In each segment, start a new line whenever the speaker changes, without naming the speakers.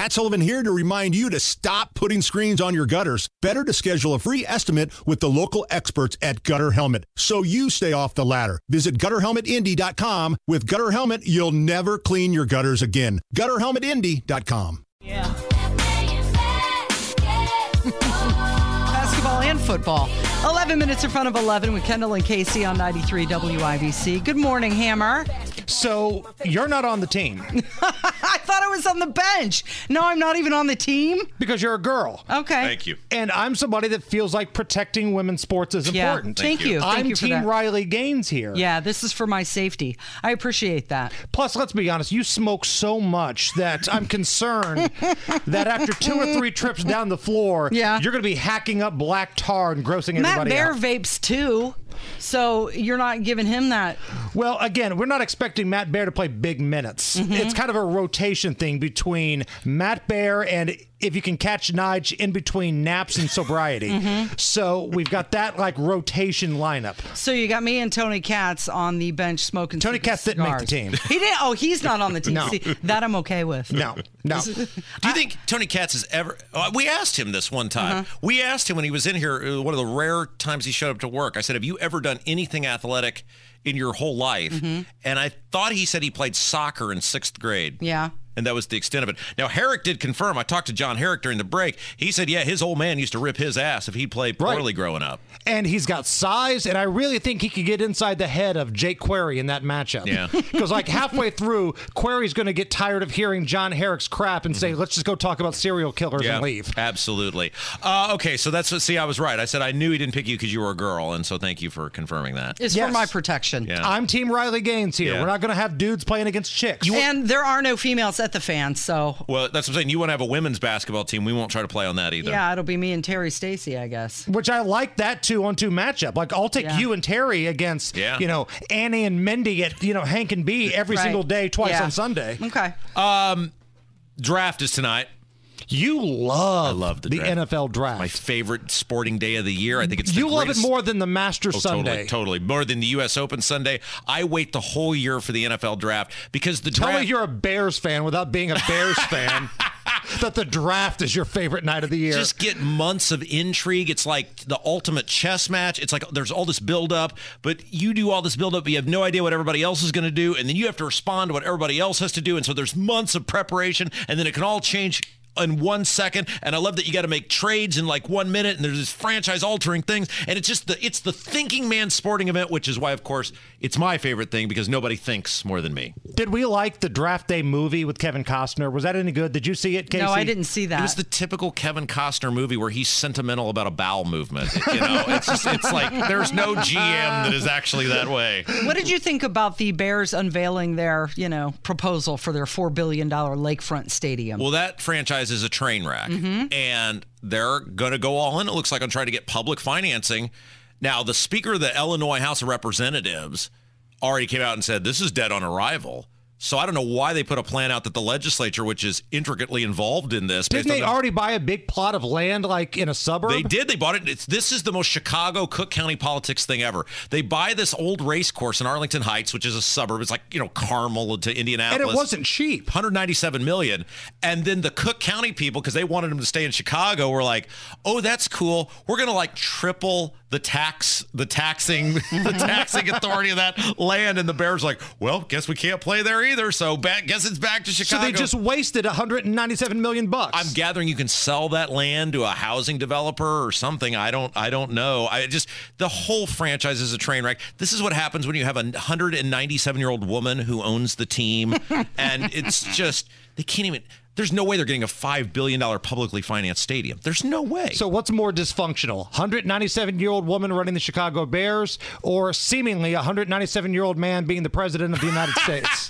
Matt Sullivan here to remind you to stop putting screens on your gutters. Better to schedule a free estimate with the local experts at Gutter Helmet so you stay off the ladder. Visit GutterHelmetIndy.com. With Gutter Helmet, you'll never clean your gutters again. GutterHelmetIndy.com.
Yeah. Basketball and football. 11 minutes in front of 11 with Kendall and Casey on 93 WIBC. Good morning, Hammer.
So you're not on the team.
I thought I was on the bench. No, I'm not even on the team.
Because you're a girl.
Okay.
Thank you.
And I'm somebody that feels like protecting women's sports is important.
Thank you.
I'm
Thank you for
Team
that.
Riley Gaines here.
Yeah, this is for my safety. I appreciate that.
Plus, let's be honest, you smoke so much that I'm concerned that after 2 or 3 trips down the floor, you're going to be hacking up black tar and grossing everybody
Matt Bear
out.
vapes too. So you're not giving him that.
Well, again, we're not expecting Matt Bear to play big minutes. It's kind of a rotation thing between Matt Bear and, if you can catch Nige, in between naps and sobriety. So we've got that like rotation lineup.
So you got me and Tony Katz on the bench smoking.
Tony Katz didn't make the team.
He didn't. Oh, he's not on the team.
No.
See, that I'm okay with.
No.
Do you think Tony Katz has ever... we asked him this one time. We asked him when he was in here, one of the rare times he showed up to work. I said, have you ever done anything athletic in your whole life? And I thought he said he played soccer in 6th grade.
Yeah.
And that was the extent of it. Now, Herrick did confirm. I talked to John Herrick during the break. He said, yeah, his old man used to rip his ass if he played poorly growing up.
And he's got size, and I really think he could get inside the head of Jake Query in that matchup.
Yeah.
Because like halfway through, Query's going to get tired of hearing John Herrick's crap and say, let's just go talk about serial killers and leave.
Absolutely. Okay, so that's what, see, I was right. I said I knew he didn't pick you because you were a girl, and so thank you for confirming that.
It's for my protection.
Yeah.
I'm Team Riley Gaines here.
Yeah.
We're not going to have dudes playing against chicks.
And there are no females at the fan, so...
Well, that's what I'm saying. You want to have a women's basketball team. We won't try to play on that either.
Yeah, it'll be me and Terry Stacy, I guess.
Which I like that 2-on-2 matchup. Like, I'll take you and Terry against, Annie and Mindy at, Hank and B every single day, twice on Sunday.
Okay.
Draft is tonight.
You love,
I love the
NFL draft.
My favorite sporting day of the year. I think it's the
You love
greatest...
it more than the Masters Sunday.
Totally. More than the U.S. Open Sunday. I wait the whole year for the NFL draft because the draft...
Tell me you're a Bears fan without being a Bears fan. That the draft is your favorite night of the year.
Just get months of intrigue. It's like the ultimate chess match. It's like there's all this buildup, but you do all this buildup, but you have no idea what everybody else is going to do, and then you have to respond to what everybody else has to do, and so there's months of preparation, and then it can all change in 1 second. And I love that you got to make trades in like 1 minute, and there's this franchise altering things, and it's just it's the thinking man sporting event, which is why, of course, it's my favorite thing because nobody thinks more than me.
Did we like the draft day movie with Kevin Costner? Was that any good? Did you see it, Casey?
No, I didn't see that.
It was the typical Kevin Costner movie where he's sentimental about a bowel movement. It's like there's no GM that is actually that way.
What did you think about the Bears unveiling their, proposal for their $4 billion lakefront stadium?
Well, that franchise is a train wreck, and they're going to go all in, it looks like, on trying to get public financing. Now, the Speaker of the Illinois House of Representatives already came out and said this is dead on arrival. So I don't know why they put a plan out that the legislature, which is intricately involved in this.
Didn't they already buy a big plot of land like in a suburb?
They did. They bought it. This is the most Chicago, Cook County politics thing ever. They buy this old race course in Arlington Heights, which is a suburb. It's like, Carmel to Indianapolis.
And it wasn't cheap.
$197 million. And then the Cook County people, because they wanted them to stay in Chicago, were like, oh, that's cool. We're going to triple the taxing authority of that land. And the Bears like, well, guess we can't play there either. So guess it's back to Chicago.
So they just wasted $197 million.
I'm gathering you can sell that land to a housing developer or something. I don't know. The whole franchise is a train wreck. This is what happens when you have a 197-year-old woman who owns the team. And it's just, they can't even... There's no way they're getting a $5 billion publicly financed stadium. There's no way.
So what's more dysfunctional? 197-year-old woman running the Chicago Bears or seemingly a 197-year-old man being the president of the United States?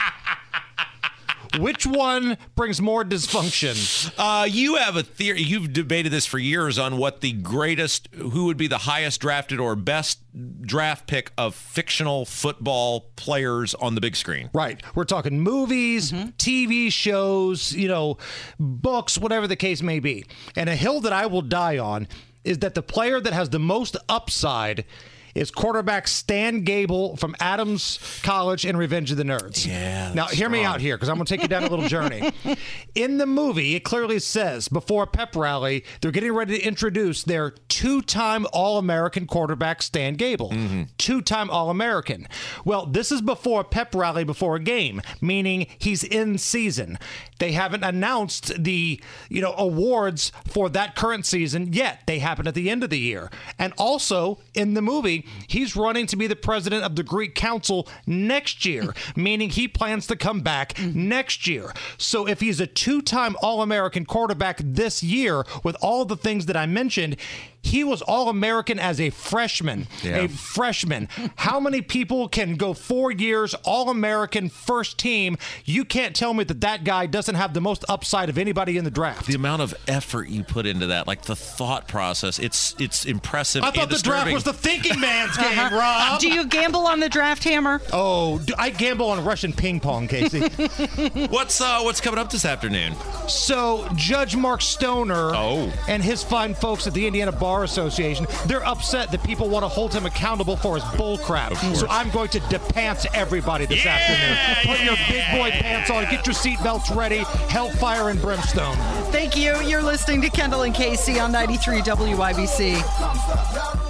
Which one brings more dysfunction?
You have a theory. You've debated this for years on what who would be the highest drafted or best draft pick of fictional football players on the big screen.
Right. We're talking movies, TV shows, books, whatever the case may be. And a hill that I will die on is that the player that has the most upside is quarterback Stan Gable from Adams College in Revenge of the Nerds.
Yeah.
Now, hear me out here, because I'm going to take you down a little journey. In the movie, it clearly says before a pep rally, they're getting ready to introduce their two-time All-American quarterback, Stan Gable. Two-time All-American. Well, this is before a pep rally before a game, meaning he's in season. They haven't announced the awards for that current season yet. They happen at the end of the year. And also, in the movie, he's running to be the president of the Greek Council next year, meaning he plans to come back next year. So if he's a two-time All-American quarterback this year, with all the things that I mentioned, he was All-American as a freshman.
Yeah.
A freshman. How many people can go 4 years All-American first team? You can't tell me that guy doesn't have the most upside of anybody in the draft.
The amount of effort you put into that, like the thought process, it's impressive.
I thought the draft was the thinking man's game, Rob.
Do you gamble on the draft, Hammer?
Oh, I gamble on Russian ping pong, Casey.
What's coming up this afternoon?
So Judge Mark Stoner and his fine folks at the Indiana Bar Association, they're upset that people want to hold him accountable for his bull crap. So I'm going to depants everybody this afternoon. Put your big boy pants on, get your seatbelts ready, hellfire and brimstone.
Thank you. You're listening to Kendall and Casey on 93 WIBC.